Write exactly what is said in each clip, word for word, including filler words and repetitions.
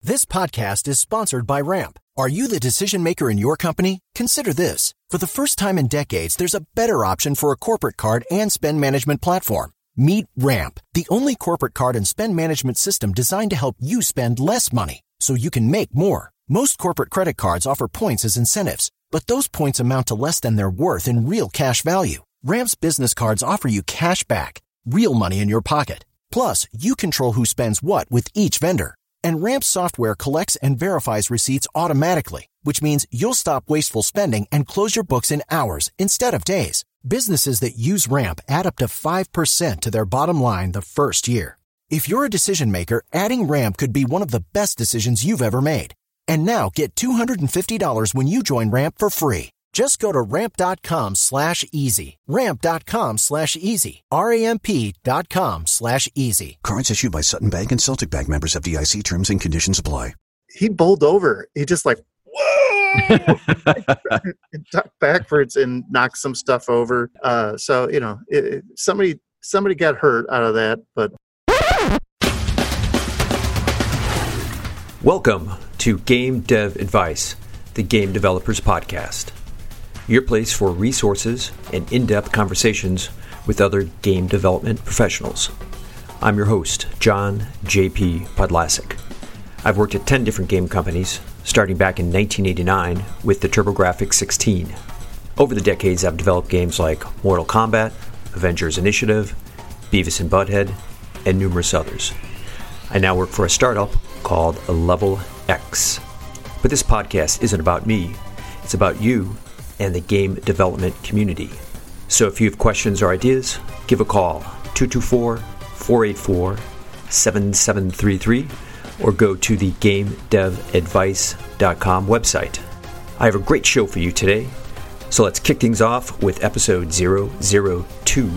This podcast is sponsored by Ramp. Are you the decision maker in your company? Consider this. For the first time in decades, there's a better option for a corporate card and spend management platform. Meet Ramp, the only corporate card and spend management system designed to help you spend less money so you can make more. Most corporate credit cards offer points as incentives, but those points amount to less than their worth in real cash value. Ramp's business cards offer you cash back, real money in your pocket. Plus, you control who spends what with each vendor. And Ramp's software collects and verifies receipts automatically, which means you'll stop wasteful spending and close your books in hours instead of days. Businesses that use Ramp add up to five percent to their bottom line the first year. If you're a decision maker, adding Ramp could be one of the best decisions you've ever made. And now get two hundred fifty dollars when you join Ramp for free. Just go to ramp.com slash easy. Ramp.com slash easy. R-A-M-P dot com slash easy. Cards issued by Sutton Bank and Celtic Bank, members, F D I C. Terms and conditions apply. He bowled over. He just like, whoa! and ducked backwards and knocked some stuff over. Uh, so, you know, it, somebody somebody got hurt out of that. But welcome to Game Dev Advice, the Game Developers Podcast. Your place for resources and in-depth conversations with other game development professionals. I'm your host, John J P. Podlasic. I've worked at ten different game companies, starting back in nineteen eighty-nine with the TurboGrafx sixteen. Over the decades, I've developed games like Mortal Kombat, Avengers Initiative, Beavis and Butthead, and numerous others. I now work for a startup called Level X. But this podcast isn't about me. It's about you and the game development community. So if you have questions or ideas, give a call, two two four, four eight four, seven seven three three, or go to the game dev advice dot com website. I have a great show for you today, so let's kick things off with episode zero zero two.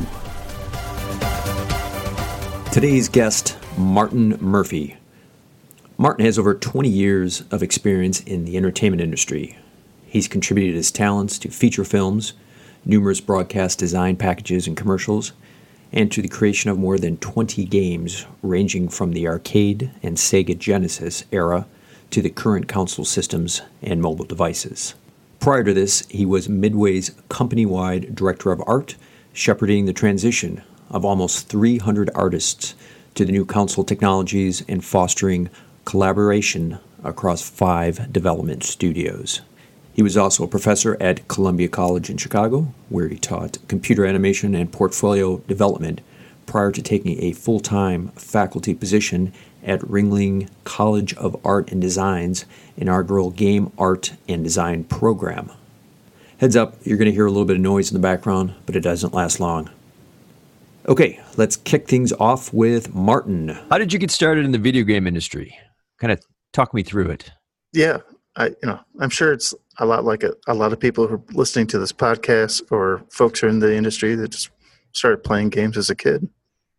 Today's guest, Martin Murphy. Martin has over twenty years of experience in the entertainment industry. He's contributed his talents to feature films, numerous broadcast design packages and commercials, and to the creation of more than twenty games ranging from the arcade and Sega Genesis era to the current console systems and mobile devices. Prior to this, he was Midway's company-wide director of art, shepherding the transition of almost three hundred artists to the new console technologies and fostering collaboration across five development studios. He was also a professor at Columbia College in Chicago, where he taught computer animation and portfolio development prior to taking a full-time faculty position at Ringling College of Art and Design's inaugural Game Art and Design program. Heads up, you're going to hear a little bit of noise in the background, but it doesn't last long. Okay, let's kick things off with Martin. How did you get started in the video game industry? Kind of talk me through it. yeah, I you know I'm sure it's a lot like a, a lot of people who are listening to this podcast or folks who are in the industry that just started playing games as a kid.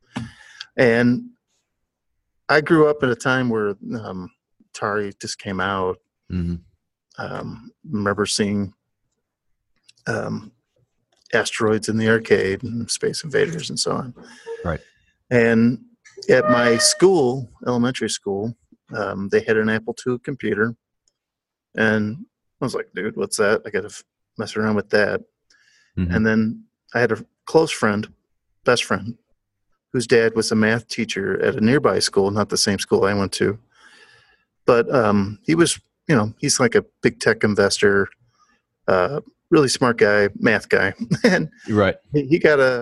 And I grew up at a time where um, Atari just came out. Mm-hmm. Um, remember seeing um, Asteroids in the arcade and Space Invaders and so on. Right. And at my school, elementary school, um, they had an Apple two computer. And I was like, dude, what's that? I got to f- mess around with that. Mm-hmm. And then I had a close friend, best friend, whose dad was a math teacher at a nearby school, not the same school I went to. But um, he was, you know, he's like a big tech investor, uh, really smart guy, math guy. And Right. he, he got a,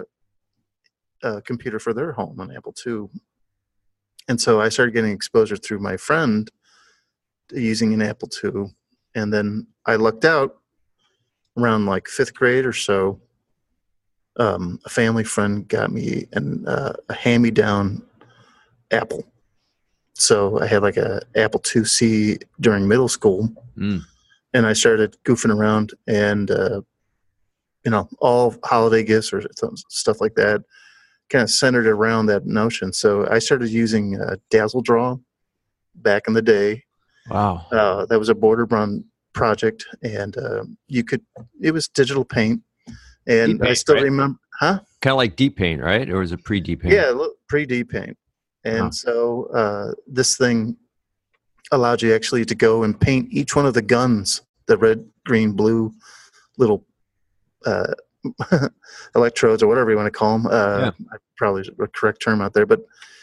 a computer for their home, an Apple two. And so I started getting exposure through my friend to using an Apple two. And then I lucked out around like fifth grade or so. Um, a family friend got me an, uh, a hand-me-down Apple. So I had like a Apple two C during middle school. Mm. And I started goofing around and, uh, you know, all holiday gifts or stuff like that kind of centered around that notion. So I started using uh, Dazzle Draw back in the day. Wow. Uh, that was a border run project, and uh, you could, it was digital paint. And Deep paint, I still right? remember, huh? Kind of like Deep Paint, right? Or was it pre-Deep Paint? Yeah, pre-D paint. And Huh. so uh, this thing, allowed you actually to go and paint each one of the guns, the red, green, blue little uh, electrodes or whatever you want to call them. Uh, Yeah. Probably a correct term out there, but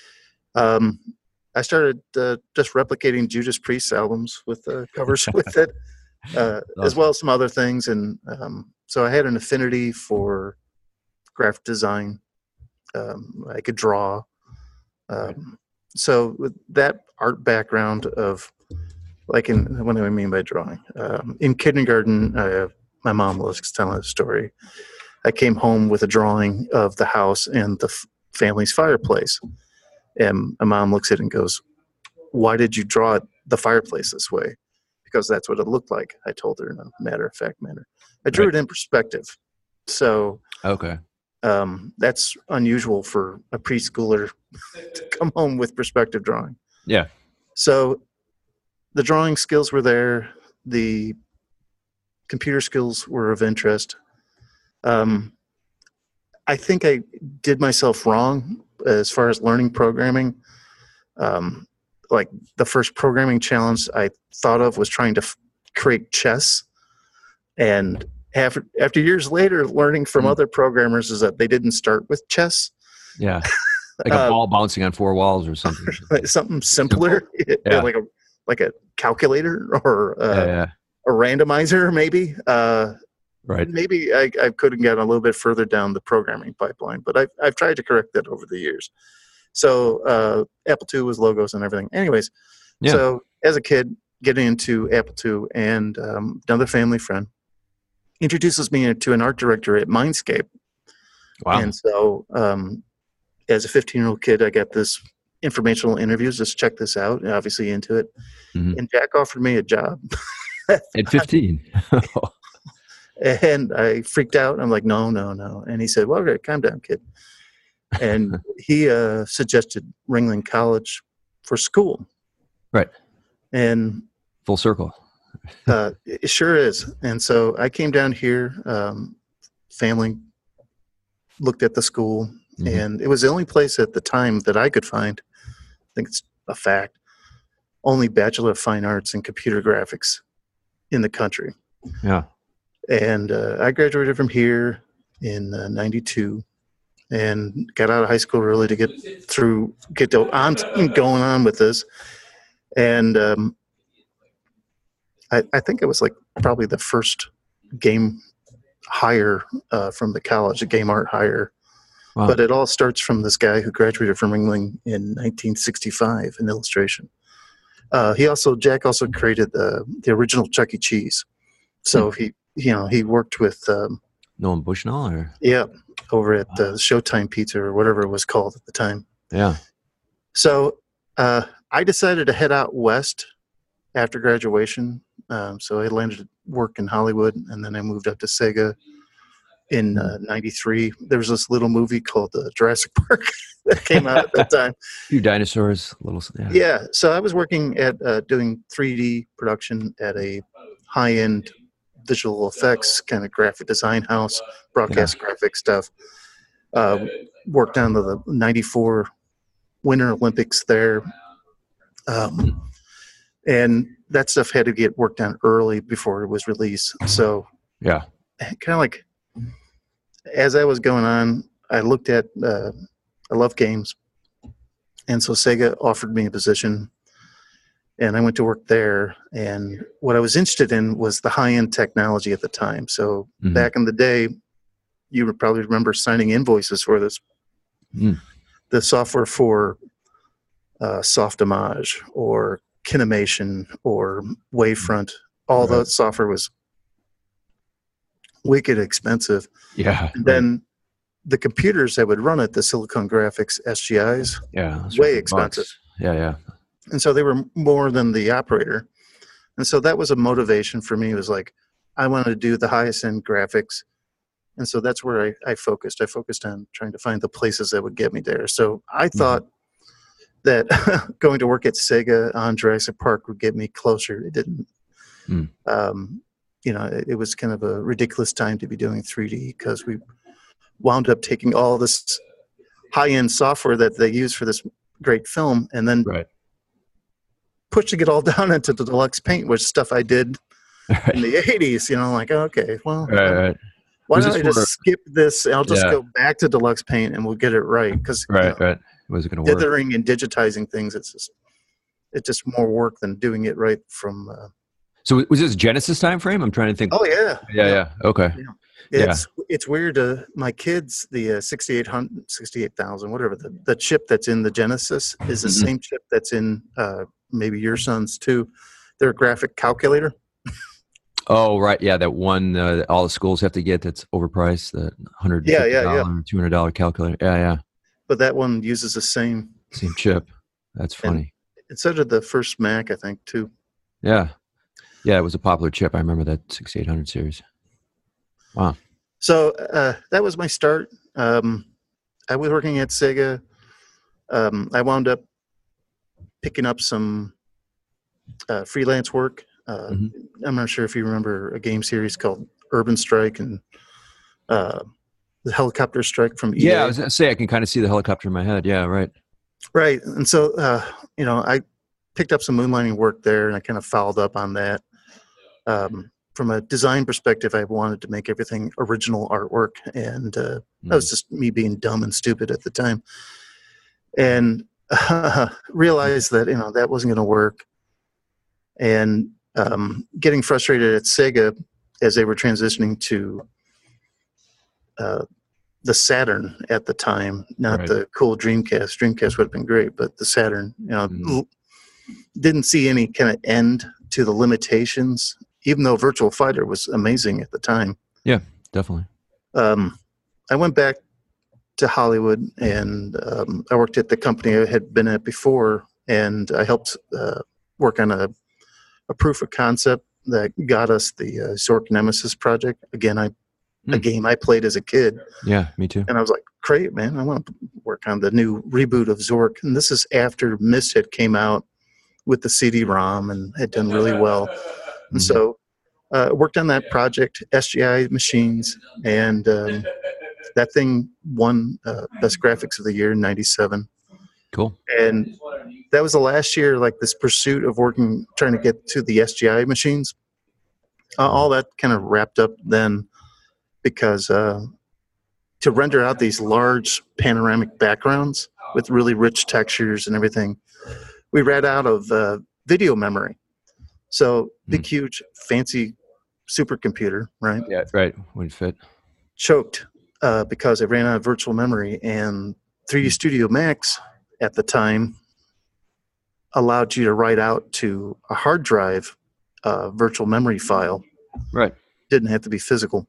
um, I started uh, just replicating Judas Priest albums with uh, covers with it, uh, as well as some other things. And um, so I had an affinity for graphic design. Um, I could draw. Um, so with that art background of, like, in what do I mean by drawing? Um, in kindergarten, uh, my mom was telling a story. I came home with a drawing of the house and the f- family's fireplace. And my mom looks at it and goes, "Why did you draw the fireplace this way?" Because that's what it looked like. I told her in a matter-of-fact manner. I drew Right. it in perspective. So Okay. um, that's unusual for a preschooler to come home with perspective drawing. Yeah. So the drawing skills were there. The computer skills were of interest. Um, I think I did myself wrong as far as learning programming. Um, like the first programming challenge I thought of was trying to f- create chess. And after, after years later, learning from Mm. other programmers is that they didn't start with chess. Yeah. Like a Uh, ball bouncing on four walls or something. Something simpler, Yeah. like a like a calculator or uh, yeah, yeah. a randomizer, maybe. Uh, Right. Maybe I, I could have gotten a little bit further down the programming pipeline, but I've, I've tried to correct that over the years. So uh, Apple two was logos and everything. Anyways, Yeah. so as a kid, getting into Apple two, and um, another family friend introduces me to an art director at Mindscape. Wow. And so um, as a fifteen-year-old kid, I got this informational interviews. Just check this out, obviously into it. Mhm. And Jack offered me a job. At fifteen. And I freaked out. I'm like, no, no, no. And he said, well, okay, calm down, kid. And he uh, suggested Ringling College for school. Right. And Full circle. uh, it sure is. And so I came down here, um, family looked at the school, Mhm. and it was the only place at the time that I could find, I think it's a fact, only Bachelor of Fine Arts in computer graphics in the country. Yeah. And uh, I graduated from here in uh, ninety-two and got out of high school early to get through, get to, on going on with this. And um, I, I think it was like probably the first game hire uh, from the college, a game art hire. Wow. But it all starts from this guy who graduated from Ringling in nineteen sixty-five in illustration. Uh, he also, Jack also created the, the original Chuck E. Cheese. So Hmm. he, you know, he worked with, um, Nolan Bushnell or yeah, over at uh, Showtime Pizza or whatever it was called at the time. yeah. So uh, I decided to head out west after graduation. Um, so I landed work in Hollywood, and then I moved up to Sega in uh, ninety-three. There was this little movie called uh, Jurassic Park that came out at that time. A few dinosaurs, little yeah. Yeah, so I was working at uh, doing three D production at a high-end visual effects kind of graphic design house, broadcast graphic stuff. Uh, worked on the, the ninety-four Winter Olympics there. Um, and that stuff had to get worked on early before it was released. So Yeah. kind of like as I was going on, I looked at, uh, I love games. And so Sega offered me a position, and I went to work there. And what I was interested in was the high-end technology at the time. So Mhm. back in the day, you would probably remember signing invoices for this. Mm. The software for uh, Softimage or Kinemation or Wavefront, all Right. that software was wicked expensive. Yeah. And then the computers that would run it, the Silicon Graphics S G Is, yeah. that's way fifty expensive. bucks. Yeah, yeah. and so they were more than the operator. And so that was a motivation for me. It was like, I wanted to do the highest end graphics. And so that's where I, I focused. I focused on trying to find the places that would get me there. So I thought that going to work at Sega on Jurassic Park would get me closer. It didn't. Mm. Um, you know, it, it was kind of a ridiculous time to be doing three D because we wound up taking all this high-end software that they use for this great film and then Right. pushing it all down into the deluxe paint, which stuff I did Right. in the eighties. You know, like okay, well, Right, right. why Was don't I this just for- skip this? And I'll just Yeah. go back to deluxe paint and we'll get it right. Because Right, right. Was it going to work? dithering and digitizing things, it's just it's just more work than doing it right from. Uh, So was this Genesis time frame? I'm trying to think. oh yeah, yeah, yeah. Okay. It's it's weird. Uh, my kids, the uh, sixty-eight hundred, sixty-eight thousand, whatever the, the chip that's in the Genesis is the Mhm. same chip that's in uh, maybe your son's too. Their graphic calculator. Oh, right. Yeah, that one uh, that all the schools have to get that's overpriced. The hundred Yeah, yeah, yeah. two hundred dollar calculator. Yeah, yeah. But that one uses the same. Same chip. That's funny. And so did the first Mac, I think, too. Yeah, yeah. It was a popular chip. I remember that sixty-eight hundred series. Wow. So uh, that was my start. Um, I was working at Sega. Um, I wound up picking up some uh, freelance work. Uh, Mhm. I'm not sure if you remember a game series called Urban Strike and uh, the Helicopter Strike from E A. Yeah, I was gonna say I can kind of see the helicopter in my head. Yeah, right. Right. And so, uh, you know, I picked up some moonlighting work there and I kind of followed up on that. Um, from a design perspective, I wanted to make everything original artwork. And uh, that was just me being dumb and stupid at the time. And uh, realized that, you know, that wasn't going to work. And um, getting frustrated at Sega as they were transitioning to uh, the Saturn at the time, not Right. the cool Dreamcast. Dreamcast would have been great, but the Saturn, you know, Mhm. l- didn't see any kind of end to the limitations, even though Virtual Fighter was amazing at the time. Definitely. Um, I went back to Hollywood and um, I worked at the company I had been at before, and I helped uh, work on a, a proof of concept that got us the uh, Zork Nemesis project. Again, I a Hmm. game I played as a kid. Yeah, me too. And I was like, great, man, I want to work on the new reboot of Zork. And this is after Myst had came out with the C D ROM and had done really well. And Mhm. so uh, worked on that project, S G I Machines, and um, that thing won uh, Best Graphics of the Year in ninety-seven. Cool. And that was the last year, like this pursuit of working, trying to get to the S G I machines. Uh, all that kind of wrapped up then, because uh, to render out these large panoramic backgrounds with really rich textures and everything, we ran out of uh, video memory. So big, huge, fancy supercomputer, right, Yeah, right. Wouldn't fit. choked uh, because it ran out of virtual memory. And three D Studio Max at the time allowed you to write out to a hard drive uh, virtual memory file. Right. Didn't have to be physical.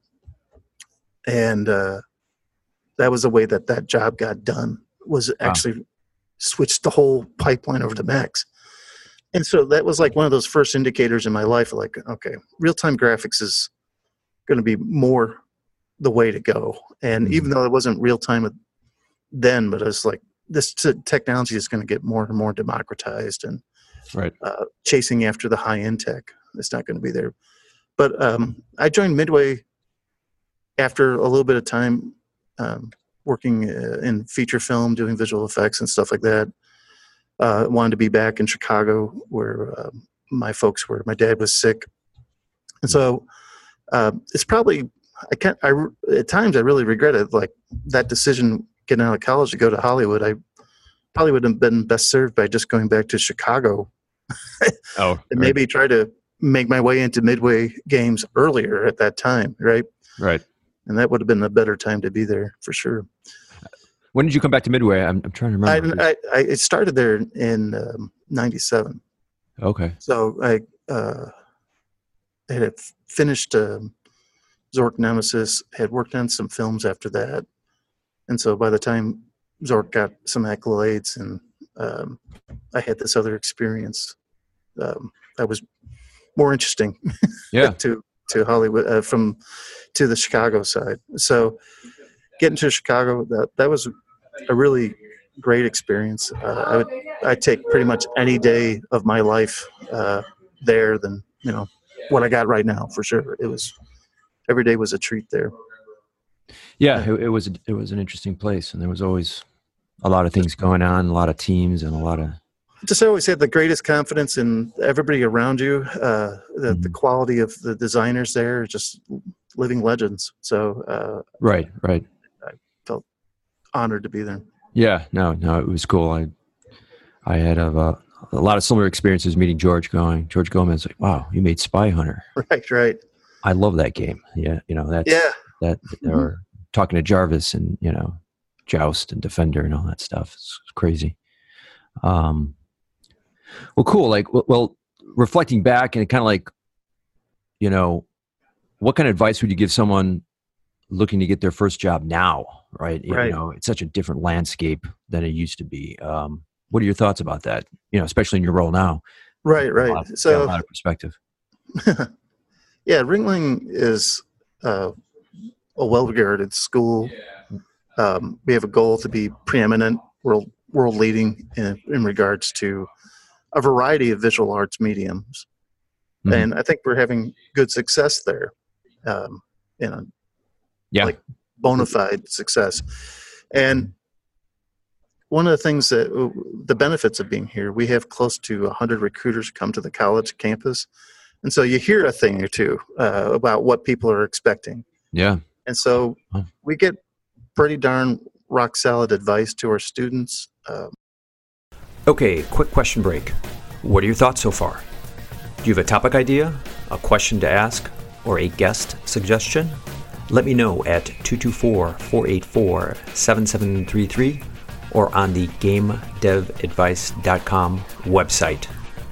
And uh, that was the way that that job got done, was actually switched the whole pipeline over to Max. And so that was like one of those first indicators in my life, like, okay, real-time graphics is going to be more the way to go. And Mhm. even though it wasn't real-time then, but it's like, this t- technology is going to get more and more democratized, and Right. uh, chasing after the high-end tech. It's not going to be there. But um, I joined Midway after a little bit of time um, working uh, in feature film, doing visual effects and stuff like that. Uh, wanted to be back in Chicago where uh, my folks were. My dad was sick. And so uh, it's probably, I can't, I, at times I really regretted like that decision getting out of college to go to Hollywood. I probably would have been best served by just going back to Chicago Oh, and maybe try to make my way into Midway Games earlier at that time, right? right. And that would have been a better time to be there for sure. When did you come back to Midway? I'm, I'm trying to I, remember. I, I it started there in um, ninety-seven. okay. So I uh, had finished um, Zork Nemesis, had worked on some films after that. And so by the time Zork got some accolades and um, I had this other experience um, that was more interesting Yeah. to, to Hollywood, uh, from to the Chicago side. So getting to Chicago, that, that was a really great experience. Uh, I would I take pretty much any day of my life uh, there than, you know, what I got right now, for sure. It was, every day was a treat there. Yeah. It, it was. It was an interesting place, and there was always a lot of things going on, a lot of teams, and a lot of just always had the greatest confidence in everybody around you. Uh, the, Mm-hmm. the quality of the designers there are just living legends. So uh, Right, right. I felt honored to be there. Yeah, no, no, it was cool. I I had a, uh, a lot of similar experiences meeting George going, George Gomez, like, wow, you made Spy Hunter. Right, right. I love that game. Yeah, you know, that's, Yeah. that, or talking to Jarvis and, you know, Joust and Defender and all that stuff. It's crazy. Um, well, cool. Like, well, well reflecting back and kind of like, you know, what kind of advice would you give someone looking to get their first job now? Right. You, Right. you know, it's such a different landscape than it used to be. Um, what are your thoughts about that? You know, especially in your role now. Right, A right. lot of- So got a lot of perspective. yeah, Ringling is uh, a well-regarded school. Um, we have a goal to be preeminent, world world leading in, in regards to a variety of visual arts mediums, Mhm. and I think we're having good success there. Um, you know, Yeah. like bona fide success. And one of the things that the benefits of being here, we have close to one hundred recruiters come to the college campus. And so you hear a thing or two uh, about what people are expecting. Yeah. And so Huh. we get pretty darn rock solid advice to our students. Um, Okay, quick question break. What are your thoughts so far? Do you have a topic idea, a question to ask, or a guest suggestion? Let me know at two two four, four eight four, seven seven three three or on the game dev advice dot com website.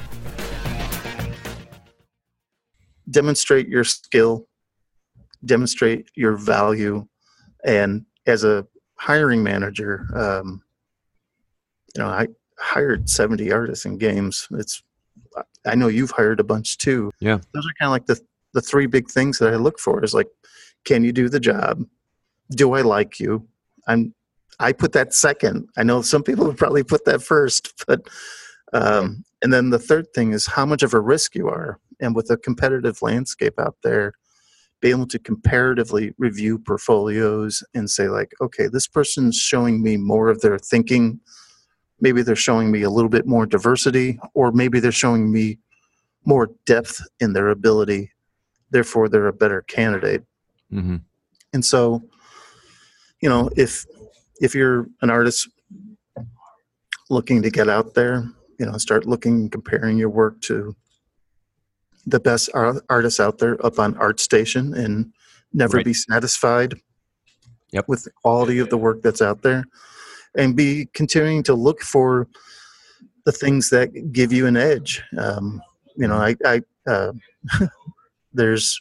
demonstrate your skill, demonstrate your value, and as a hiring manager, um, you know, I hired seventy artists in games. It's, I know you've hired a bunch too. Yeah. Those are kind of like the the three big things that I look for is like, can you do the job? Do I like you? I'm, I put that second. I know some people would probably put that first, but, um, and then the third thing is how much of a risk you are. And with a competitive landscape out there, be able to comparatively review portfolios and say like, okay, this person's showing me more of their thinking. Maybe they're showing me a little bit more diversity, or maybe they're showing me more depth in their ability. Therefore, they're a better candidate. Mm-hmm. And so, you know, if if you're an artist looking to get out there, you know, start looking, comparing your work to the best art- artists out there up on ArtStation, and never Right. be satisfied Yep. with the quality of the work that's out there, and be continuing to look for the things that give you an edge. Um, you know, I, I uh, there's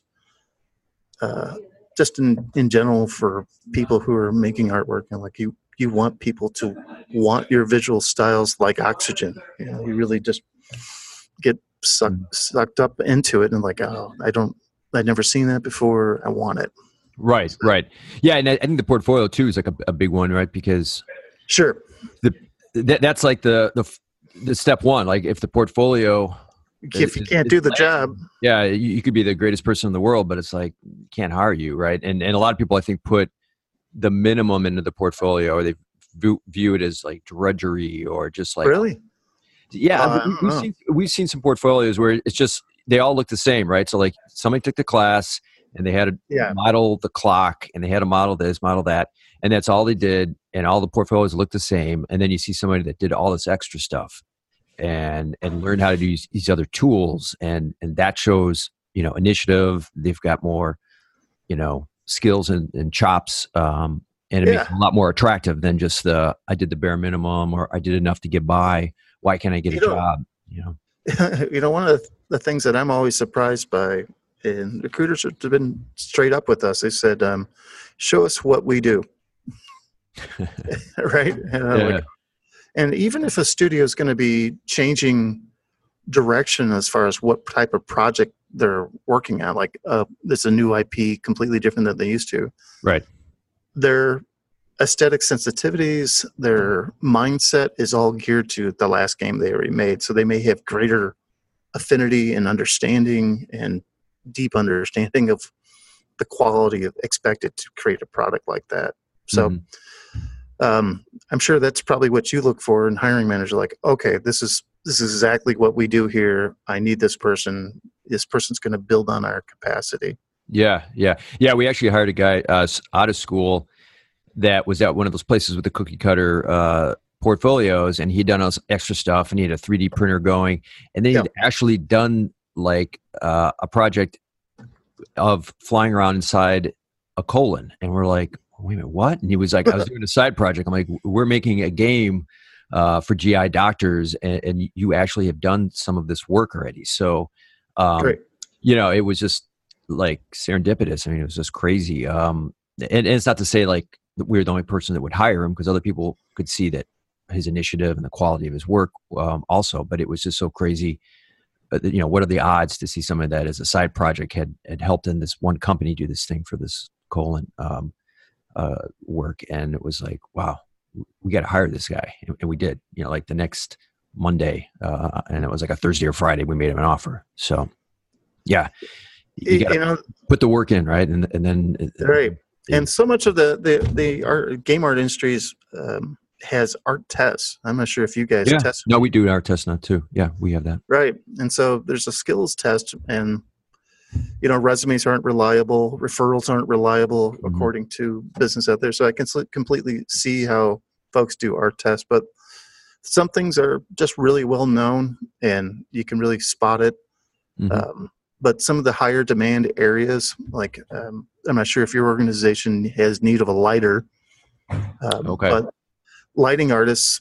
uh, just in, in general for people who are making artwork, and like you, you want people to want your visual styles like oxygen. You know, you really just get sucked sucked up into it, and like, oh, I don't, I'd never seen that before. I want it. Right, right. Yeah, and I, I think the portfolio too is like a, a big one, right? Because Sure. the that, that's like the the the step one. Like if the portfolio, If you It's- can't it's do the like- job, yeah, you, you could be the greatest person in the world, but it's like can't hire you, right? And and a lot of people I think put the minimum into the portfolio, or they view, view it as like drudgery or just like really? yeah. Uh, I we, don't we've know. seen we've seen some portfolios where it's just they all look the same, right? So like somebody took the class and they had to Yeah. model the clock and they had to model this, model that, and that's all they did, and all the portfolios look the same. And then you see somebody that did all this extra stuff and and learn how to use these other tools, and and that shows, you know, initiative. They've got more, you know, skills and, and chops, um, and it makes Yeah. it a lot more attractive than just the I did the bare minimum or I did enough to get by. Why can't I get You a know- job? You know, You know, one of the things that I'm always surprised by, and recruiters have been straight up with us. They said, um, "Show us what we do." Right? And, I'm Yeah. like, and even if a studio is going to be changing direction as far as what type of project they're working on, like uh, it's a new I P, completely different than they used to. right. Their aesthetic sensitivities, their mindset is all geared to the last game they already made. So they may have greater affinity and understanding and deep understanding of the quality of expected to create a product like that. So Mhm. um, I'm sure that's probably what you look for in hiring manager. Like, okay, this is this is exactly what we do here. I need this person. This person's going to build on our capacity. Yeah, yeah, yeah. We actually hired a guy uh, out of school that was at one of those places with the cookie cutter uh, portfolios, and he'd done all this extra stuff, and he had a three D printer going, and then he'd yeah. actually done like uh, a project of flying around inside a colon, and we're like, wait a minute, what? And he was like, I was doing a side project. I'm like, we're making a game uh, for G I doctors, and, and you actually have done some of this work already. So, um, Great. you know, it was just like serendipitous. I mean, it was just crazy. Um, and, and it's not to say like we were the only person that would hire him, because other people could see that his initiative and the quality of his work um, also, but it was just so crazy. But, you know, what are the odds to see some of that as a side project had, had helped in this one company do this thing for this colon um, uh, work. And it was like, wow, we got to hire this guy. And, and we did, you know, like the next Monday, uh, and it was like a Thursday or Friday, we made him an offer. So yeah, you got to put the work in, right? And and then right. Yeah. And so much of the the the art, game art industries um, has art tests. I'm not sure if you guys yeah. test. No, we do art tests now too. Yeah, we have that. Right. And so there's a skills test, and you know, resumes aren't reliable, referrals aren't reliable mm-hmm. according to business out there. So I can completely see how folks do art tests, but some things are just really well known and you can really spot it. Mm-hmm. Um, but some of the higher demand areas, like um, I'm not sure if your organization has need of a lighter, um, okay. but lighting artists,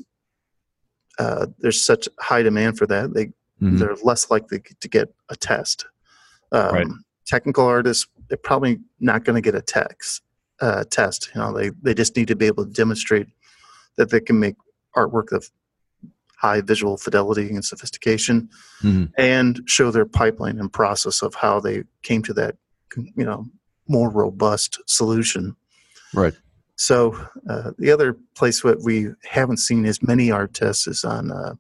uh, there's such high demand for that. They, mm-hmm. they're less likely to get a test. Um, right. Technical artists, they're probably not going to get a text, uh, test. You know, they, they just need to be able to demonstrate that they can make artwork of high visual fidelity and sophistication, mm-hmm. and show their pipeline and process of how they came to that, you know, more robust solution. Right. So uh, the other place that we haven't seen as many art tests is on uh,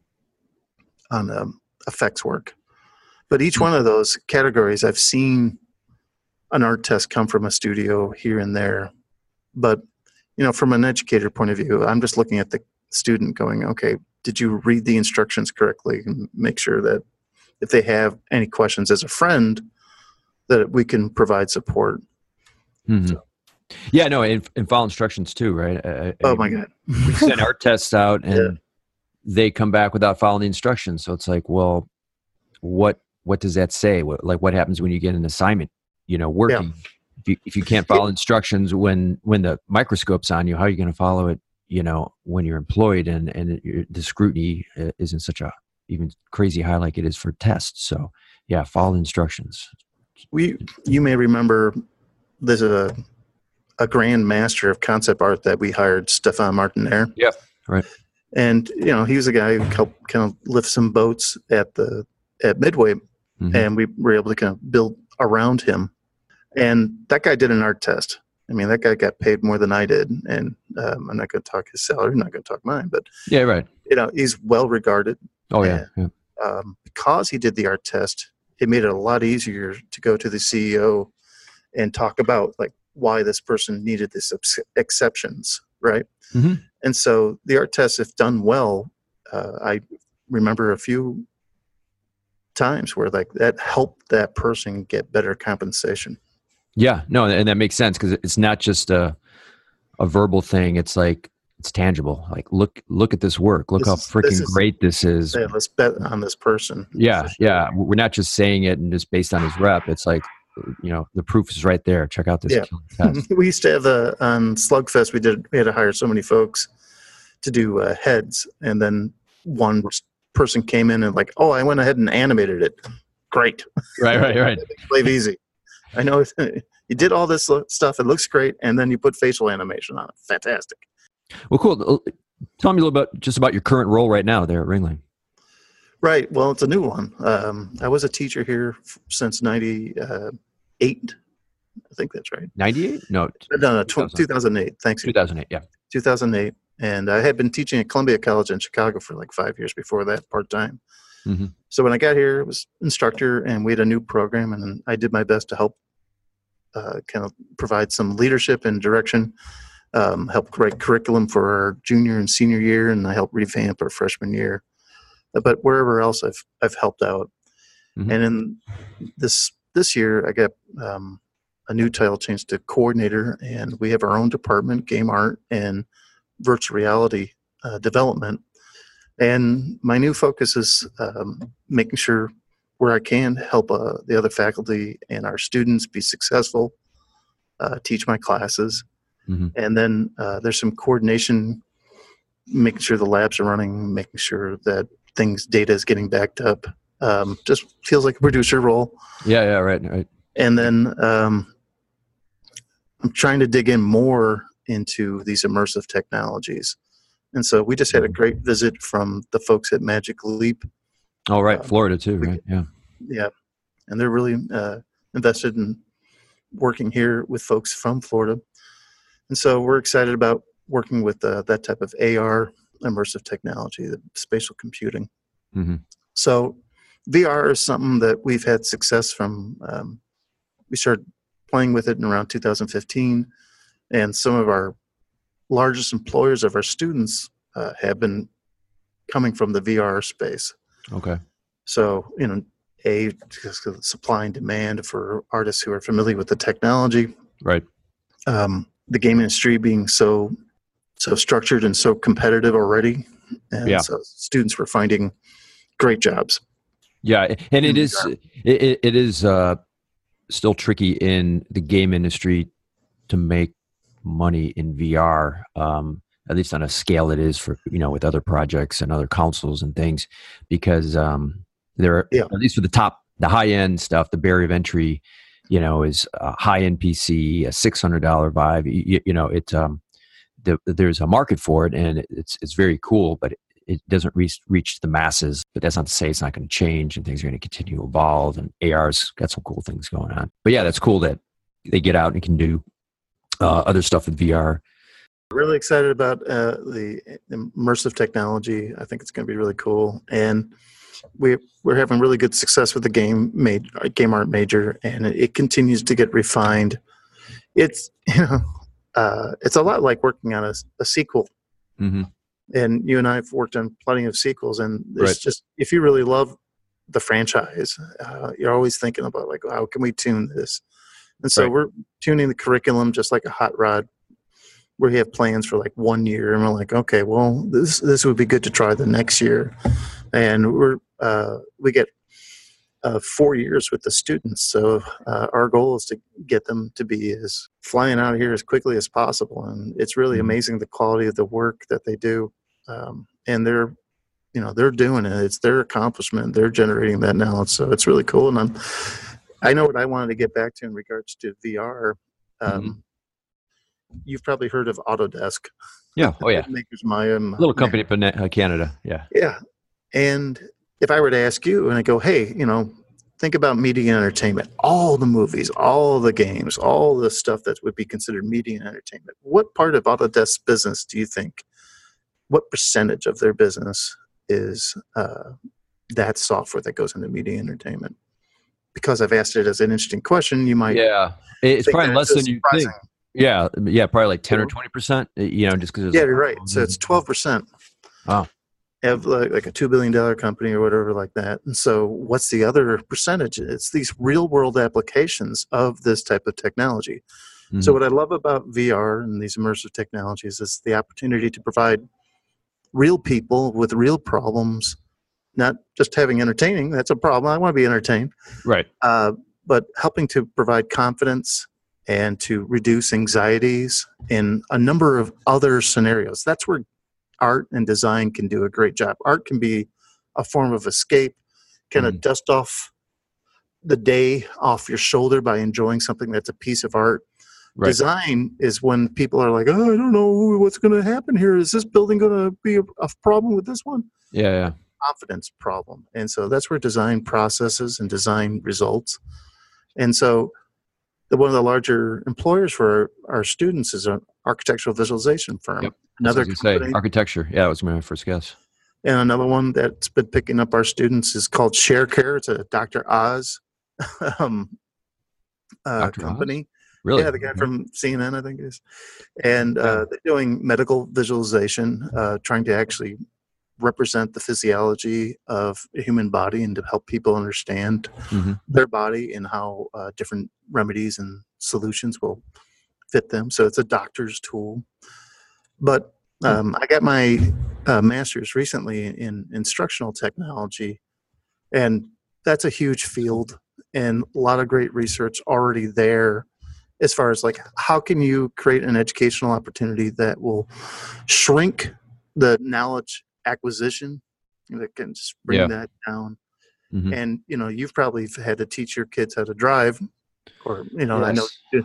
on um, effects work. But each one of those categories, I've seen an art test come from a studio here and there. But, you know, from an educator point of view, I'm just looking at the student going, okay, did you read the instructions correctly? And make sure that if they have any questions as a friend, that we can provide support. Mm-hmm. So. Yeah, no, and, and follow instructions too, right? I, oh, I, my God. We send art tests out and yeah. they come back without following the instructions. So it's like, well, what what does that say? What, like what happens when you get an assignment, you know, working? Yeah. If you if you can't follow yeah. instructions when when the microscope's on you, how are you going to follow it, you know, when you're employed and, and it, the scrutiny isn't such a even crazy high like it is for tests. So yeah, follow instructions. We, you may remember there's a, a grand master of concept art that we hired, Stefan Martinaire. Yeah, right. And, you know, he was a guy who helped kind of lift some boats at the, at Midway, mm-hmm. and we were able to kind of build around him. And that guy did an art test. I mean, that guy got paid more than I did, and um, I'm not going to talk his salary. I'm not going to talk mine, but yeah, right. You know, he's well regarded. Oh yeah, and, yeah. Um, because he did the art test, it made it a lot easier to go to the C E O and talk about like why this person needed this ex- exceptions, right? Mm-hmm. And so the art tests, if done well, uh, I remember a few times where like that helped that person get better compensation. Yeah, no, and that makes sense because it's not just a a verbal thing. It's like it's tangible. Like look, look at this work. Look this how is, freaking this is, great this is. Yeah, let's bet on this person. Yeah, yeah. We're not just saying it and just based on his rep. It's like, you know, the proof is right there. Check out this. Yeah. Test. We used to have a on Slugfest. We did. We had to hire so many folks to do uh, heads, and then one person came in and like, oh, I went ahead and animated it. Great. Right, right, right. Play easy. I know you did all this stuff. It looks great, and then you put facial animation on it. Fantastic. Well, cool. Tell me a little bit just about your current role right now there at Ringling. Right. Well, it's a new one. Um, I was a teacher here since ninety-eight. I think that's right. ninety-eight? No. No, no, two thousand eight. Thanks. two thousand eight, yeah. two thousand eight. And I had been teaching at Columbia College in Chicago for like five years before that, part-time. Mm-hmm. So when I got here, I was instructor, and we had a new program, and I did my best to help uh, kind of provide some leadership and direction, um, help write curriculum for our junior and senior year, and I helped revamp our freshman year. but wherever else I've I've helped out. Mhm. And in this this year, I got um, a new title change to coordinator, and we have our own department, game art and virtual reality uh, development. And my new focus is um, making sure where I can help uh, the other faculty and our students be successful, uh, teach my classes. Mhm. And then uh, there's some coordination, making sure the labs are running, making sure that things, data is getting backed up. Um, just feels like a producer role. Yeah, yeah, right, right. And then um, I'm trying to dig in more into these immersive technologies. And so we just had a great visit from the folks at Magic Leap. Oh, right, Um, Florida too, we- right? Yeah. Yeah. And they're really uh, invested in working here with folks from Florida. And so we're excited about working with uh, that type of A R immersive technology, the spatial computing. hmm So V R is something that we've had success from. Um, we started playing with it in around two thousand fifteen, and some of our largest employers of our students uh, have been coming from the V R space. Okay. So, you know, A, because of the supply and demand for artists who are familiar with the technology, Right. um, the game industry being so so structured and so competitive already, and Yeah. so students were finding great jobs. Yeah, and it in is V R. it, it, it is uh, still tricky in the game industry to make money in V R. Um, at least on a scale it is for, you know, with other projects and other consoles and things, because um, there are, Yeah. at least for the top, the high end stuff, the barrier of entry, you know, is a high end P C, a six hundred dollars Vive. You, you know, it um, the, there's a market for it, and it's it's very cool, but it, it doesn't reach reach the masses. But that's not to say it's not going to change, and things are going to continue to evolve. And A R's got some cool things going on. But yeah, that's cool that they get out and can do uh, other stuff with V R. Really excited about uh, the immersive technology. I think it's going to be really cool, and we we're having really good success with the game made game art major, and it, it continues to get refined. It's you know, uh, it's a lot like working on a, a sequel. Mm-hmm. And you and I have worked on plenty of sequels, and there's Right. just, if you really love the franchise, uh, you're always thinking about like, how can we tune this? And so Right. we're tuning the curriculum just like a hot rod, where you have plans for like one year, and we're like, okay, well, this this would be good to try the next year, and we're uh, we get uh, four years with the students. So uh, our goal is to get them to be as flying out of here as quickly as possible, and it's really Mhm. amazing the quality of the work that they do. Um, and they're, you know, they're doing it. It's their accomplishment. They're generating that knowledge. So it's really cool. And I'm, I know what I wanted to get back to in regards to V R. Um, Mhm. You've probably heard of Autodesk. Yeah. Oh yeah. Makers Maya. and Little company up in uh, Canada. Yeah. Yeah. And if I were to ask you and I go, hey, you know, think about media and entertainment, all the movies, all the games, all the stuff that would be considered media and entertainment, what part of Autodesk's business do you think, what percentage of their business is uh, that software that goes into media and entertainment? Because I've asked it as an interesting question, you might Yeah. It's think probably that less it's than you surprising. think. Yeah. Yeah. Probably like ten or twenty percent. You know, just because. Yeah, you're right. So it's twelve percent. Wow. Have like, like a two billion dollars company or whatever like that. And so what's the other percentage? It's these real world applications of this type of technology. Mhm. So what I love about V R and these immersive technologies is the opportunity to provide real people with real problems, not just having entertaining. That's a problem. I want to be entertained. Right. Uh, but helping to provide confidence and to reduce anxieties in a number of other scenarios. That's where art and design can do a great job. Art can be a form of escape, kind of Mhm. dust off the day off your shoulder by enjoying something that's a piece of art. Right. Design is when people are like, oh, I don't know what's going to happen here. Is this building going to be a, a problem with this one? Yeah. Yeah. Confidence problem. And so that's where design processes and design results. And so the, one of the larger employers for our, our students is an architectural visualization firm. Yep. Another That's what I was gonna company, say. Architecture. Yeah, that was my first guess. and another one that's been picking up our students is called ShareCare. It's a Doctor Oz um, uh, Doctor Oz? company. Really? Yeah, the guy Okay. from C N N, I think it is. And uh, they're doing medical visualization, uh, trying to actually represent the physiology of a human body and to help people understand Mm-hmm. their body and how uh, different remedies and solutions will fit them. So it's a doctor's tool. But um, I got my uh, master's recently in instructional technology, and that's a huge field and a lot of great research already there as far as like how can you create an educational opportunity that will shrink the knowledge acquisition, that can just bring Yeah. that down. Mm-hmm. And you know, you've probably had to teach your kids how to drive, or you know, I know.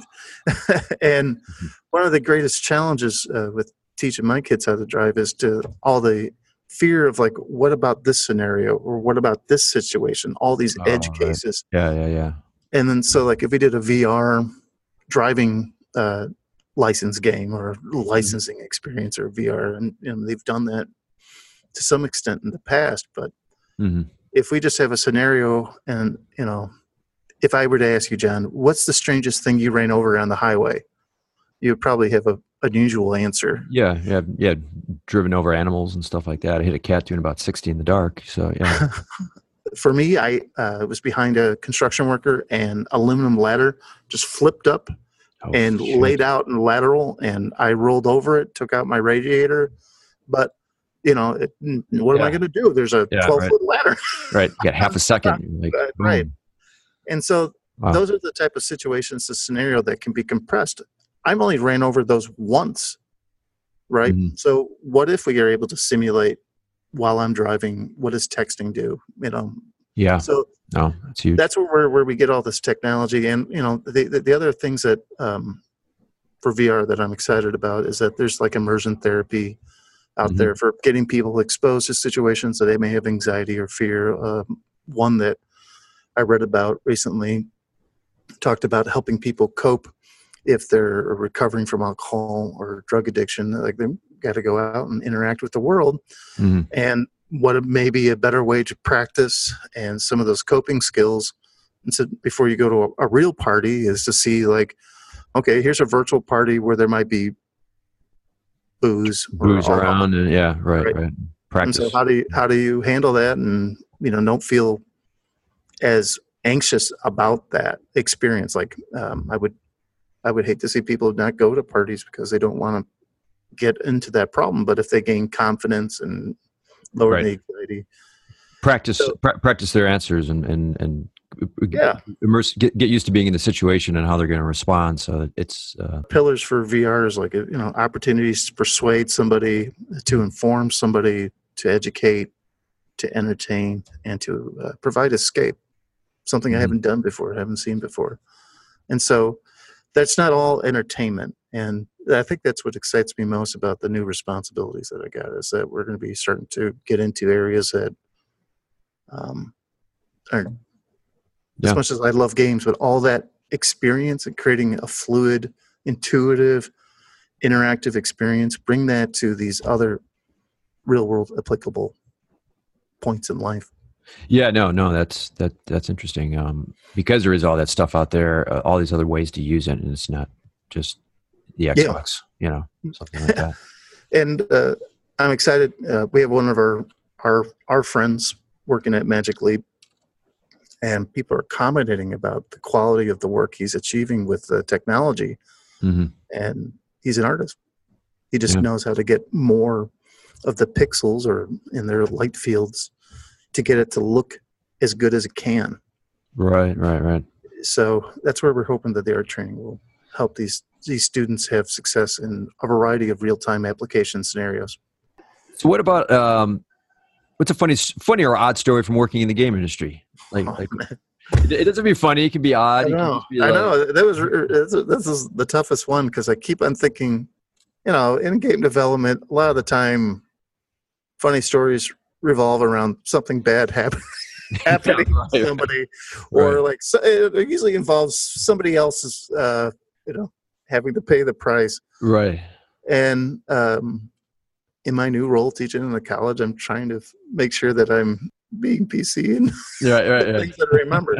And one of the greatest challenges uh, with teaching my kids how to drive is to all the fear of like, what about this scenario, or what about this situation? All these Oh, edge right. cases. Yeah, yeah, yeah. And then so like if we did a V R driving uh, license game or licensing experience or V R, and you know, they've done that to some extent in the past, but Mm-hmm. if we just have a scenario and, you know, if I were to ask you, John, what's the strangest thing you ran over on the highway? You would probably have a unusual answer. Yeah, yeah, yeah. Driven over animals and stuff like that. I hit a cat doing about sixty in the dark. So yeah. For me, I uh, was behind a construction worker, and aluminum ladder just flipped up Oh, and shit. laid out in lateral, and I rolled over it, took out my radiator. But, you know, it, what am I Yeah. going to do? There's a Yeah, twelve-foot ladder. Right. You got half a second. You're like, Right, right. boom. And so Wow. those are the type of situations, the scenario that can be compressed. I've only ran over those once, right? Mhm. So what if we are able to simulate while I'm driving, what does texting do? You know, Yeah. so No, that's huge. that's where we're, where we get all this technology. And, you know, the, the, the other things that um, for V R that I'm excited about is that there's like immersion therapy out Mhm. there for getting people exposed to situations that they may have anxiety or fear. Um, one that I read about recently talked about helping people cope if they're recovering from alcohol or drug addiction. Like they got to go out and interact with the world, Mhm. and what may be a better way to practice and some of those coping skills. And so before you go to a, a real party is to see like, okay, here's a virtual party where there might be booze, or Booze alcohol. around and yeah, right, Right. right. And Practice. so how do you, how do you handle that? And, you know, don't feel as anxious about that experience. Like um, I would, I would hate to see people not go to parties because they don't want to get into that problem. But if they gain confidence and lower Right. the anxiety, practice so- pra- practice their answers and and and Yeah. immerse get, get used to being in the situation and how they're going to respond. So it's uh, pillars for V R is like, you know, opportunities to persuade somebody, to inform somebody, to educate, to entertain, and to uh, provide escape. Something Mhm. I haven't done before, haven't seen before. And so that's not all entertainment. And I think that's what excites me most about the new responsibilities that I got, is that we're going to be starting to get into areas that um, are, Yeah. as much as I love games, but all that experience and creating a fluid, intuitive, interactive experience, bring that to these other real world applicable points in life. yeah, no, no, that's that that's interesting. Um, because there is all that stuff out there, uh, all these other ways to use it, and it's not just the Xbox, you know, something like that. And uh, I'm excited. Uh, we have one of our, our our friends working at Magic Leap, and people are commenting about the quality of the work he's achieving with the technology. hmm And he's an artist. He just Yeah. knows how to get more of the pixels or in their light fields to get it to look as good as it can. Right, right, right. So that's where we're hoping that the art training will help these these students have success in a variety of real-time application scenarios. So what about um, what's a funny, funny or odd story from working in the game industry? Like, Oh, like it, it doesn't be funny. It can be odd. I It can know. just be I like- know. That was this, this is the toughest one because I keep on thinking, you know, in game development, a lot of the time, funny stories revolve around something bad happening happening right. to somebody, or Right. like so, it usually involves somebody else's, uh, you know, having to pay the price. Right. And um, in my new role teaching in the college, I'm trying to f- make sure that I'm being P C and Yeah, right, right. things that I remember.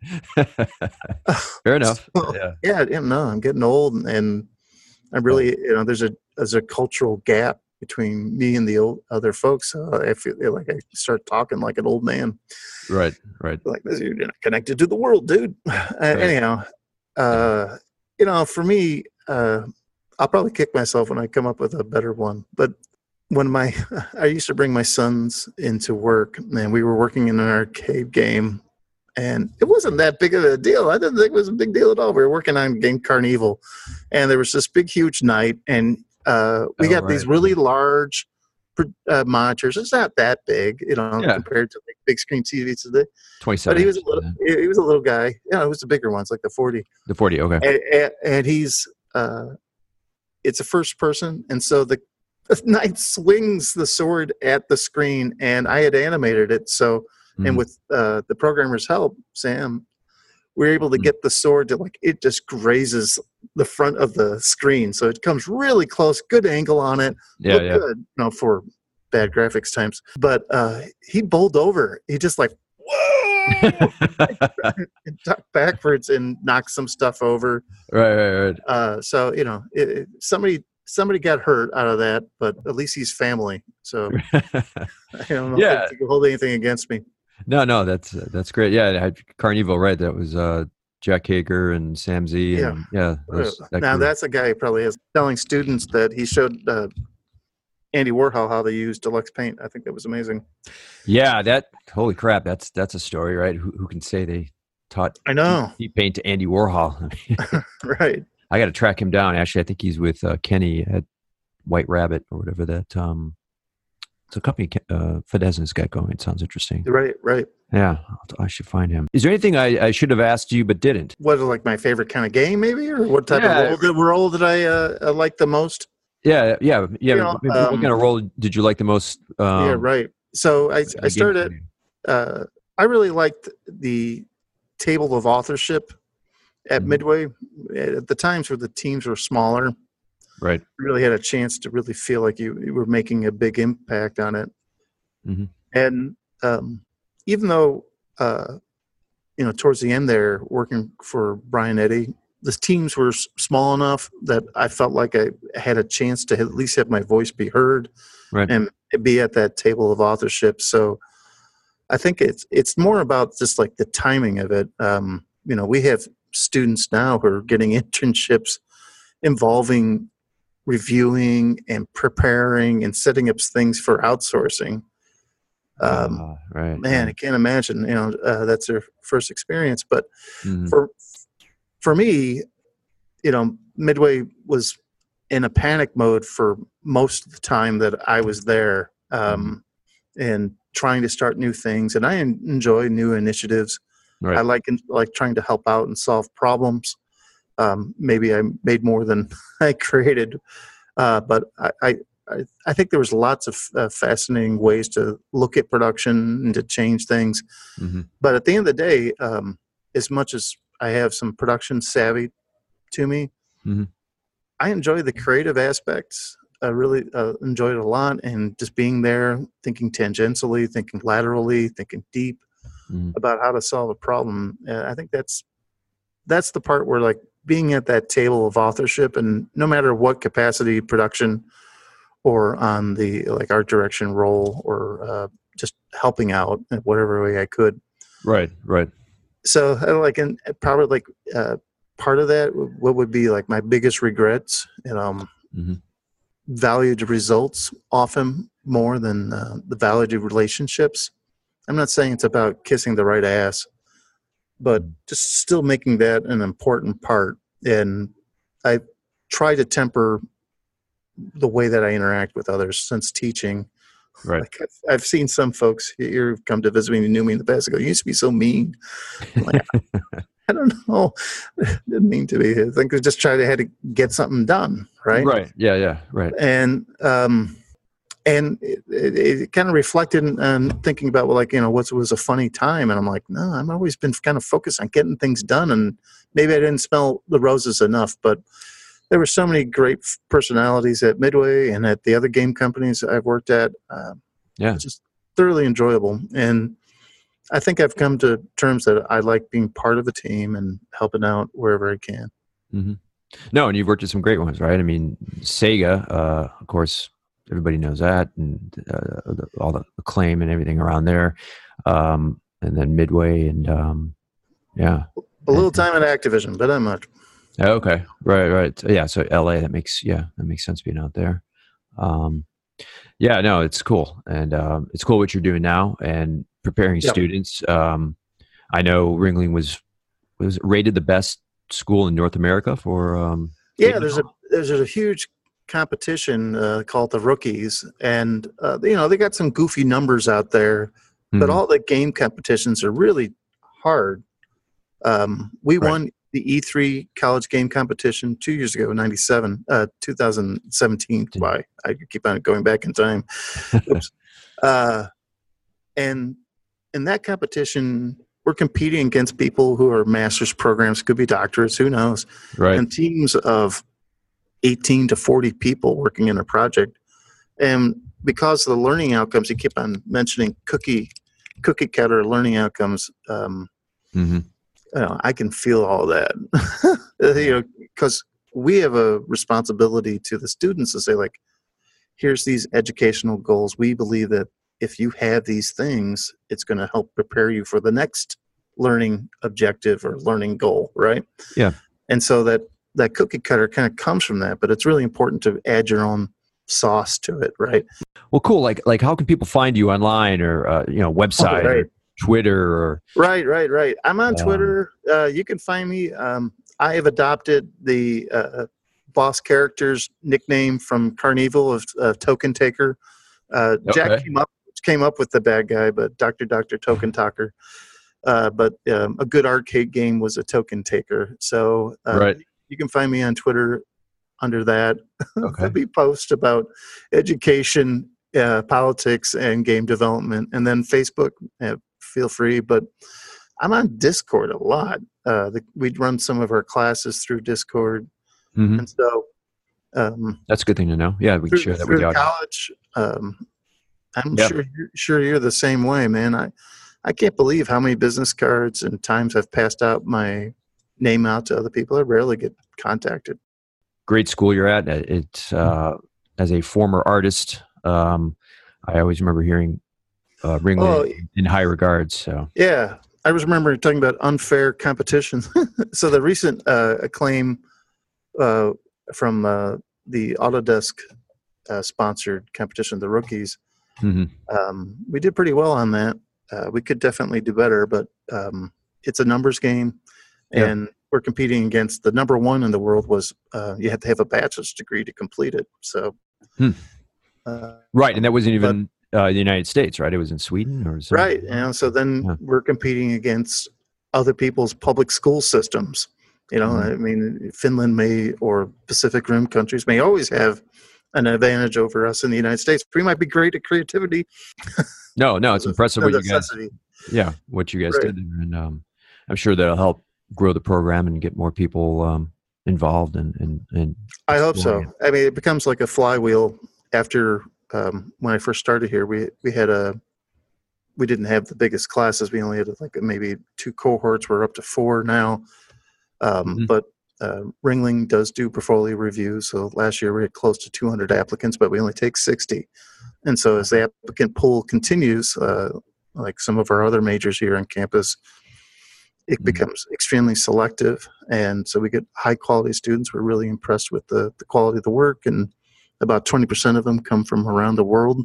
Fair enough. So, Yeah. yeah, yeah, no, I'm getting old, and I'm really, you know, there's a there's a cultural gap between me and the old, other folks. Uh, I feel like I start talking like an old man. Right, right. Like, you're not connected to the world, dude. Uh, Right. Anyhow, uh, you know, for me, uh, I'll probably kick myself when I come up with a better one. But when my, I used to bring my sons into work, and we were working in an arcade game, and it wasn't that big of a deal. I didn't think it was a big deal at all. We were working on game Carnival, and there was this big, huge night, and uh, we Oh, got these right. really large uh, monitors. It's not that big, you know, Yeah. compared to like big screen T Vs today. twenty-seven. But he was a inches, little, yeah. he was a little guy. Yeah, it was the bigger ones, like the forty. The forty, okay. And, and, and he's, uh, it's a first person, and so the, the knight swings the sword at the screen, and I had animated it. So, Mhm. and with uh, the programmer's help, Sam, we were able to Mhm. get the sword to like it just grazes the front of the screen, so it comes really close. Good angle on it. Yeah, Look yeah. good, you know, for bad graphics times. But uh, he bowled over. He just like whoa, and ducked backwards and knocked some stuff over. Right, right, right. Uh, so you know, it, it- somebody somebody got hurt out of that, but at least he's family. So I don't know Yeah. if you can hold anything against me. No, no, that's that's great. Yeah, I had Carnival, right? That was uh, Jack Hager and Sam Z. And, yeah. those- that now group. that's a guy who probably is telling students that he showed uh, Andy Warhol how they use deluxe paint. I think that was amazing. Yeah, that holy crap, that's that's a story, right? Who who can say they taught I know, deep paint to Andy Warhol? I mean, right? I got to track him down. Actually, I think he's with uh, Kenny at White Rabbit or whatever that. Um, it's a company uh, Fedesna's got going. It sounds interesting. Right, right. Yeah, I'll- I should find him. Is there anything I, I should have asked you but didn't? What is like my favorite kind of game, maybe, or what type Yeah. of role, did- role did I uh, uh, like the most? Yeah, yeah, yeah. You know, maybe what um, kind of role did you like the most? Um, yeah, right. So I in the I game started. studio? Uh, I really liked the table of authorship at Mhm. Midway. At the times where the teams were smaller, Right. you really had a chance to really feel like you, you were making a big impact on it. Mhm. And um, even though, uh, you know, towards the end there, working for Brian Eddy, the teams were s- small enough that I felt like I had a chance to at least have my voice be heard Right. and be at that table of authorship. So I think it's it's more about just like the timing of it. Um, you know, we have students now who are getting internships involving reviewing and preparing and setting up things for outsourcing. Um, Ah, right. man, I can't imagine, you know, uh, that's their first experience. But Mhm. for for me, you know, Midway was in a panic mode for most of the time that I was there, um, and trying to start new things. And I en- enjoy new initiatives. Right. I like like trying to help out and solve problems. Um, maybe I made more than I created, uh, but I, I I I think there was lots of uh, fascinating ways to look at production and to change things. Mhm. But at the end of the day, um, as much as I have some production savvy to me, Mhm. I enjoy the creative aspects. I really uh, enjoyed it a lot, and just being there, thinking tangentially, thinking laterally, thinking deep Mhm. about how to solve a problem. Uh, I think that's that's the part where like being at that table of authorship, and no matter what capacity, production, or on the like art direction role, or uh, just helping out in whatever way I could. Right. Right. So I like, and probably like uh, part of that, what would be like my biggest regrets, you know, Mhm. valued results often more than uh, the valued relationships. I'm not saying it's about kissing the right ass, but just still making that an important part. And I try to temper the way that I interact with others since teaching. Right. Like I've, I've seen some folks here who've come to visit me and knew me in the past. Go, you used to be so mean. I'm like, I don't know. Didn't mean to be. I think I just tried to had to get something done, right? Right. Yeah. Yeah. Right. And um, and it, it, it kind of reflected on thinking about, well, like, you know, what was a funny time, and I'm like, no, I've always been kind of focused on getting things done, and maybe I didn't smell the roses enough, but there were so many great personalities at Midway and at the other game companies I've worked at. Uh, Yeah. It's just thoroughly enjoyable. And I think I've come to terms that I like being part of a team and helping out wherever I can. hmm No, and you've worked at some great ones, right? I mean, Sega, uh, of course, everybody knows that, and uh, the, all the acclaim and everything around there. Um, and then Midway, and um, yeah, a little time at Activision, but not much. Okay, right, right. Yeah, so L A, that makes yeah, that makes sense being out there. Um, yeah, no, it's cool, and um, it's cool what you're doing now and preparing yep. students. Um, I know Ringling was was rated the best school in North America for. Um, yeah, there's a there's a huge competition uh, called the Rookies, and uh, you know they got some goofy numbers out there, mm-hmm. but all the game competitions are really hard. Um, we right. won the E three college game competition two years ago, ninety-seven, uh, two thousand seventeen. Why I keep on going back in time. Oops. uh, and in that competition, we're competing against people who are master's programs, could be doctorates, who knows, right? And teams of eighteen to forty people working in a project. And because of the learning outcomes, you keep on mentioning cookie, cookie cutter learning outcomes. Um, mm-hmm. You know, I can feel all that, you know, because we have a responsibility to the students to say, like, here's these educational goals. We believe that if you have these things, it's going to help prepare you for the next learning objective or learning goal, right? Yeah. And so that, that cookie cutter kind of comes from that, but it's really important to add your own sauce to it, right? Well, cool. Like, like how can people find you online or, uh, you know, website? Oh, right. or Twitter or right, right, right. I'm on um, Twitter. Uh, you can find me. Um, I have adopted the uh, boss character's nickname from Carnival of uh, Token Taker. Uh, okay. Jack came up came up with the bad guy, but Doctor Doctor Token Talker. Uh, but um, a good arcade game was a Token Taker. So uh, right. you can find me on Twitter under that. Okay. We post about education, uh, politics, and game development, and then Facebook. Uh, feel free, but I'm on Discord a lot. Uh, the, we'd run some of our classes through Discord, mm-hmm. and so um, that's a good thing to know. Yeah, we can share that with you. College, um, I'm yeah. sure you're, sure you're the same way, man. I I can't believe how many business cards and times I've passed out my name out to other people. I rarely get contacted. Great school you're at. It's uh, as a former artist, um, I always remember hearing. Uh, Ringling oh, in high regards. So yeah, I was remembering talking about unfair competition. So the recent uh, acclaim uh, from uh, the Autodesk uh, sponsored competition, the Rookies, mm-hmm. um, we did pretty well on that. Uh, we could definitely do better, but um, it's a numbers game, and yeah. we're competing against the number one in the world. Was uh, you have to have a bachelor's degree to complete it. So hmm. uh, right, and that wasn't even. But, Uh, the United States, right? It was in Sweden, or something. Right, and so then yeah. we're competing against other people's public school systems. You know, mm-hmm. I mean, Finland may or Pacific Rim countries may always have an advantage over us in the United States. We might be great at creativity. No, no, it's impressive what you guys. Necessity. Yeah, what you guys right. did, and um, I'm sure that'll help grow the program and get more people um, involved. And and and I hope so. It. I mean, it becomes like a flywheel after. Um, when I first started here, we we had a we didn't have the biggest classes. We only had like maybe two cohorts. We're up to four now. Um, mm-hmm. But uh, Ringling does do portfolio reviews. So last year we had close to two hundred applicants, but we only take sixty. And so as the applicant pool continues, uh, like some of our other majors here on campus, it mm-hmm. becomes extremely selective. And so we get high quality students. We're really impressed with the, the quality of the work, and about twenty percent of them come from around the world.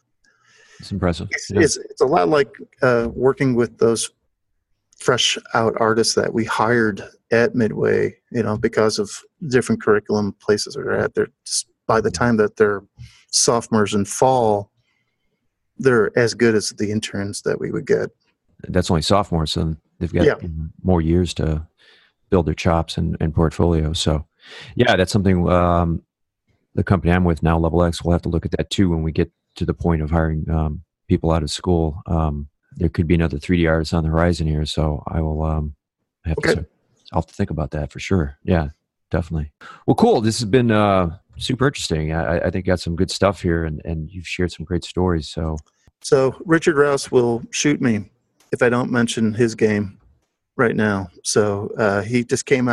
It's impressive. It's, yeah. it's, it's a lot like uh, working with those fresh out artists that we hired at Midway, you know, because of different curriculum places they're at. They're just, by the time that they're sophomores in fall, they're as good as the interns that we would get. That's only sophomores, so they've got yeah. more years to build their chops and, and portfolio. So, yeah, that's something um, the company I'm with now, Level X, will have to look at that too when we get to the point of hiring um, people out of school. Um, there could be another three D artist on the horizon here, so I will um, have okay. to. I'll have to think about that for sure. Yeah, definitely. Well, cool. This has been uh, super interesting. I, I think got some good stuff here, and, and you've shared some great stories. So, so Richard Rouse will shoot me if I don't mention his game right now. So uh, he just came out.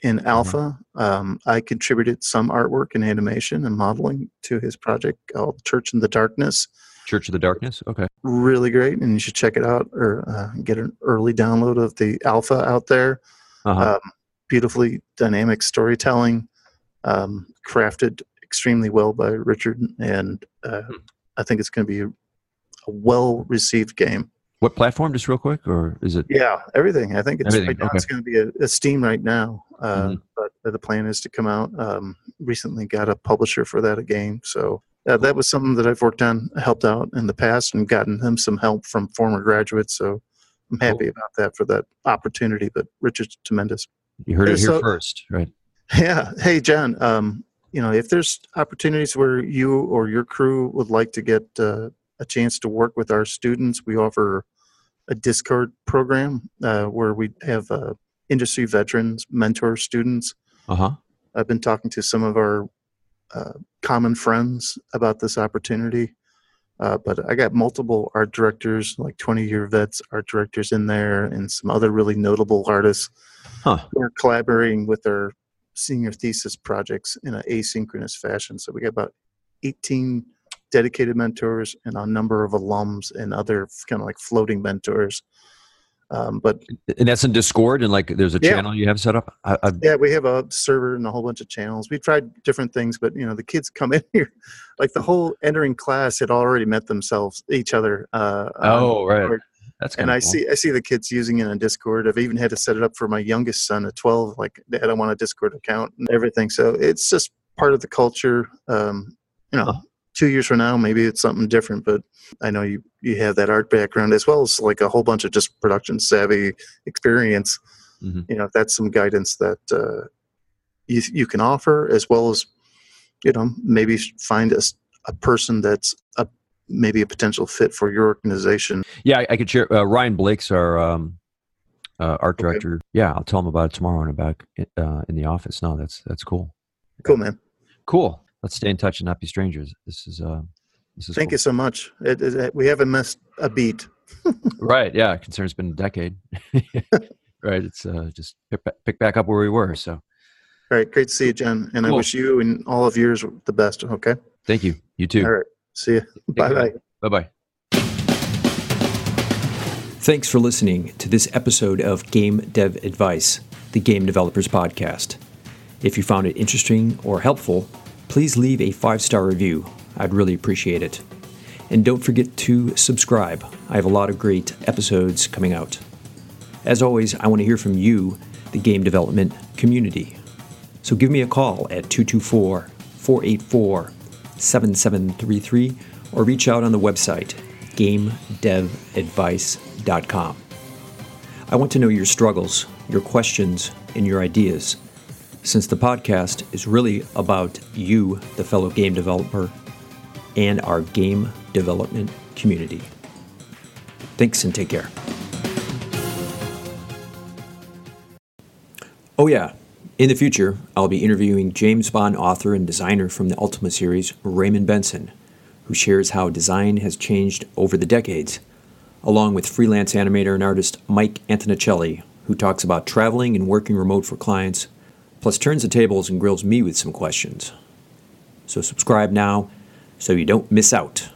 in Alpha. Um, I contributed some artwork and animation and modeling to his project called Church in the Darkness. Church of the Darkness? Okay. Really great, and you should check it out or uh, get an early download of the Alpha out there. Uh-huh. Um, beautifully dynamic storytelling, um, crafted extremely well by Richard, and uh, I think it's going to be a, a well-received game. What platform, just real quick, or is it? Yeah, everything. I think it's Everything, right now okay. it's going to be a, a Steam right now, uh, Mhm. but the plan is to come out. Um, recently got a publisher for that, a game. So uh, that was something that I've worked on, helped out in the past, and gotten him some help from former graduates. So I'm happy about that for that opportunity. But Richard's tremendous. You heard it here So- first, right? Yeah. Hey, John. Um, you know, if there's opportunities where you or your crew would like to get uh, a chance to work with our students, we offer a Discord program uh, where we have uh, industry veterans mentor students. Uh-huh. I've been talking to some of our uh, common friends about this opportunity, uh, but I got multiple art directors, like twenty-year vets art directors in there, and some other really notable artists Huh. who are collaborating with their senior thesis projects in an asynchronous fashion. So we got about eighteen dedicated mentors and a number of alums and other kind of like floating mentors. Um, but And that's in Discord, and like there's a Yeah. channel you have set up? I, I, yeah, we have a server and a whole bunch of channels. We tried different things, but you know, the kids come in here, like the whole entering class had already met themselves, each other. Uh, oh, on right. Discord. That's And kinda I cool. see, I see the kids using it on Discord. I've even had to set it up for my youngest son at twelve. Like, Dad, I want a Discord account and everything. So it's just part of the culture. Um, you know, Huh. two years from now, maybe it's something different. But I know you you have that art background as well as like a whole bunch of just production savvy experience. Mhm. You know, that's some guidance that uh, you you can offer, as well as you know maybe find a, s- a person that's a maybe a potential fit for your organization. Yeah, I, I could share. Uh, Ryan Blake's our um, uh, art Okay. director. Yeah, I'll tell him about it tomorrow when I'm back uh, in the office. No, that's that's cool. Cool, man. Cool. Let's stay in touch and not be strangers. This is uh, this is Thank cool. you so much. It, it, it- we haven't missed a beat. Right. Yeah. Concern's been a decade. Right. It's uh, just pick, ba- pick back up where we were. So All right, great to see you, Jen. And I Cool. wish you and all of yours the best. Okay. thank you. You too. All right. See you. Bye bye. Bye bye. Thanks for listening to this episode of Game Dev Advice, the Game Developers Podcast. If you found it interesting or helpful, please leave a five-star review. I'd really appreciate it. And don't forget to subscribe. I have a lot of great episodes coming out. As always, I want to hear from you, the game development community. So give me a call at two two four, four eight four, seven seven three three or reach out on the website, game dev advice dot com. I want to know your struggles, your questions, and your ideas, since the podcast is really about you, the fellow game developer, and our game development community. Thanks and take care. Oh yeah, in the future, I'll be interviewing James Bond author and designer from the Ultima series, Raymond Benson, who shares how design has changed over the decades, along with freelance animator and artist Mike Antonicelli, who talks about traveling and working remote for clients, plus turns the tables and grills me with some questions. So subscribe now so you don't miss out.